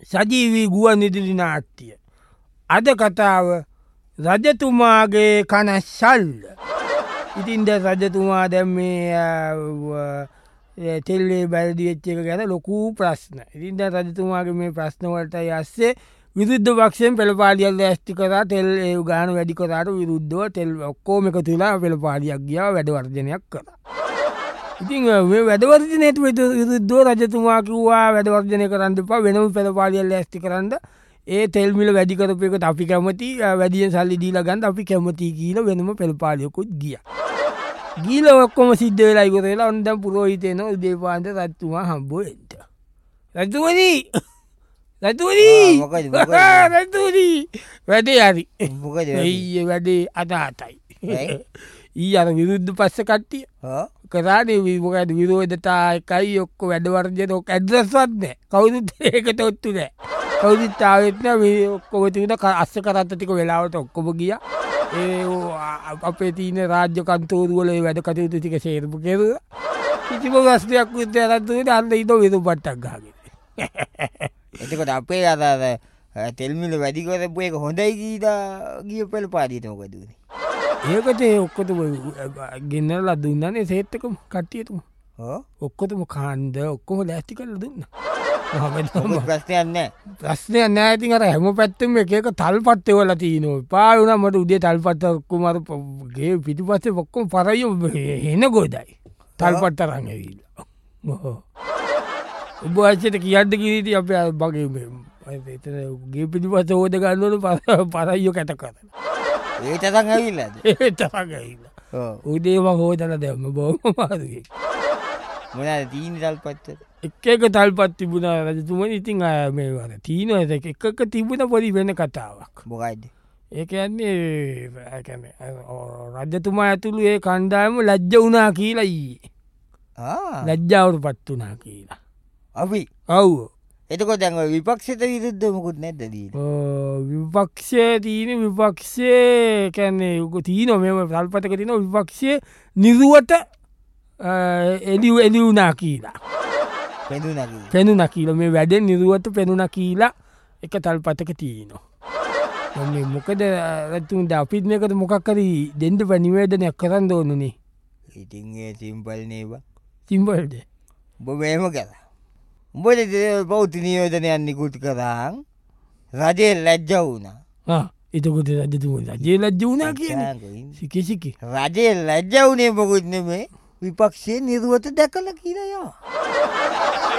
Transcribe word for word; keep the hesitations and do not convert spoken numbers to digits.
සජීවී ගුවන් විදුලි නාට්‍ය. අද කතාව රජතුමාගේ කනස්සල්ල. ඉතින්ද රජතුමා දැම් මේ තෙල්ලේ බැලදිවෙච්ච එක ගැන ලොකූ ප්‍රශ්න. ඉතින්ද රජතුමාගේ මේ ප්‍රශ්නවලට යස්සේ විරුද්ධ පක්ෂයෙන් පෙළපාලියල් ඇස්ති කරා තෙල් ඒ ගාන වැඩි කරාට විරුද්ධව තෙල් ඔක්කෝම එක තුලා පෙළපාලියක් ගියා වැඩවර්ජනයක් කරා. ඉතින් මේ වැඩවර්ජනයට විරුද්ධව රජතුමා කිව්වා වැඩවර්ජනය කරන්න එපා වෙනම පෙළපාලියල් ඇස්ති කරන්න ඒ තෙල් මිල වැඩි කරපු එකට අපි කැමති වැඩියෙන් සල්ලි දීලා ගන්න අපි කැමති කියලා වෙනම පෙළපාලියකුත් ගියා. ගිහලා ඔක්කොම සිද්ධ වෙලා ඉවර වෙලා ඔන්න දැන් පුරෝහිතේ එනවා උදේ පාන්දර රජතුමා හම්බ වෙන්න. රජතුමනි රජතුමනි මොකද මොකද රජතුමනි වැඩේ හරි. මොකද ඊයේ වැඩේ අදාතයි. ඊ අර විරුද්ධ පස්ස කට්ටිය හා කරානේ මොකද විරෝධතා එකයි ඔක්කොම වැඩවර්ජන ඔක්ක ඇඩ්‍රස්වත් නැහැ. කවුරුත් ඒකට ඔත්තු නැහැ. කවුරුත් ආවෙත් නැහැ. මේ ඔක්කොම තියුණ අස්ස කරත්ත ටික වෙලාවට ඔක්කොම ගියා. ඒ අපේ තියෙන රාජ්‍ය කන්තෝරු වල වැඩ කටයුතු ටික සේරම කෙරුවා. කිසිම ප්‍රශ්නයක් විදියට අරන් අන්න ඉතෝ විරු පට්ටක් ගහගෙන. එතකොට අපේ අර තෙල් මිල වැඩි කරපු එක හොඳයි කියලා ගිය පෙළපාලියට මොකද උනේ? ඒකට ඒ ඔක්කොටම ගෙන්නලා දුන්නානේ සේත් එකම කට්ටියටම. හා ඔක්කොටම කාණ්ඩ ඔක්කොම ලෑස්ති කරලා දුන්නා. මොකද ප්‍රශ්නයක් නැහැ. ප්‍රශ්නයක් නැහැ. ඉතින් අර හැම පැත්තෙම එක එක තල්පත් එවලා තිනවා. පා වුණා මට උදේ තල්පත් ඔක්කොම අර ගේ පිටිපස්සේ ඔක්කොම පරයිය එන ගොඩයි. තල්පත් අරන් ඇවිල්ලා. ඔව්. ඔබ ඇත්තට කියන්න කීටි අපි බගේ මේ එතන ගේ පිටිපස්සේ හොද ගන්න ඕන පරයිය කැට කරලා. ඒ තරම් ඇවිල්ලාද? ඒ තරම් ඇවිල්ලා. ඔව්. උදේ මම හොදලා දැම්ම බොහොම අමාරුයි. මොනවාද තීනි තල්පත්ත? එක එක තල්පත් තිබුණා රජතුමනි. ඉතින් මේ වල තීනවා එක එක තිබුණ පොඩි වෙන කතාවක්. මොකයිද? ඒ කියන්නේ ඒ කියන්නේ රජතුමා ඇතුළු ඒ කණ්ඩායම ලැජ්ජ වුණා කියලා ඊයේ. ආ ලැජ්ජාවටපත් වුණා කියලා. අපි ඔව්. එතකොට දැන් ඔය විපක්ෂයට විරුද්ධව මොකුත් නැද්ද දීලා? විපක්ෂයේ තියෙන විපක්ෂයේ කියන්නේ උග තියෙනවා මේව තල්පතක තියෙනවා විපක්ෂයේ නිරුවට එලි එලි වුණා කියලා. පෙනුණා කියලා. පෙනුණා කියලා මේ වැඩෙන් නිරුවට පෙනුණා කියලා එක තල්පතක තියෙනවා. මේ මොකද රජතුමනි අපිත් මේකට මොකක් හරි දෙන්න බෑ නිවේදනයක් කරන්න ඕනනේ. ඉතින් ඒ සිම්පල් නේබා. සිම්පල්ද? ඔබ මේම කරා. උඹට බෞද්ධ නිවේදනයක් නිකුත් කරාන් රජේ ලැජ්ජ වුණා. ආ එතකොට රජතුමනි රජේ ලැජ්ජ වුණා කියන්නේ සිකි සිකි. රජේ ලැජ්ජ වුණේ මොකුත් නෙමෙයි විපක්ෂයේ නිරුවත දැකලා කියලා යා.